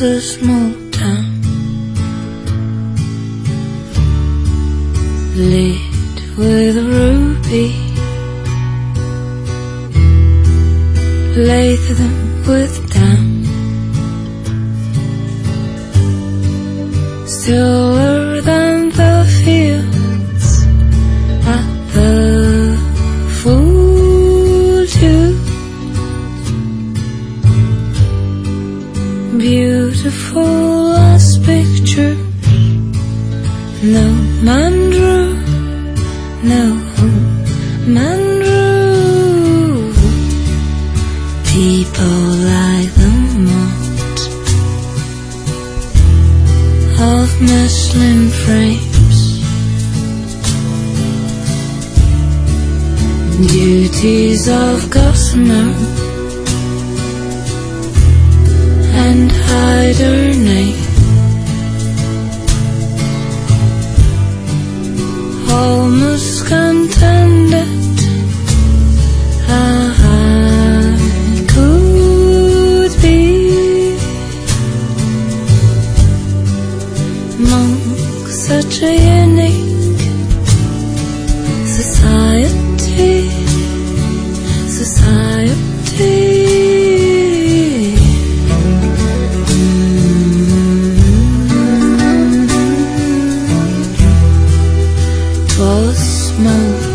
a small town lit with a ruby, lathe them with down, stiller than the fields at the full tune. Beautiful as pictures, no man drew, no man drew. People like the mold of muslin frames, duties of gossamer and hide her name. Almost contented I could be among such a unique society. Twas small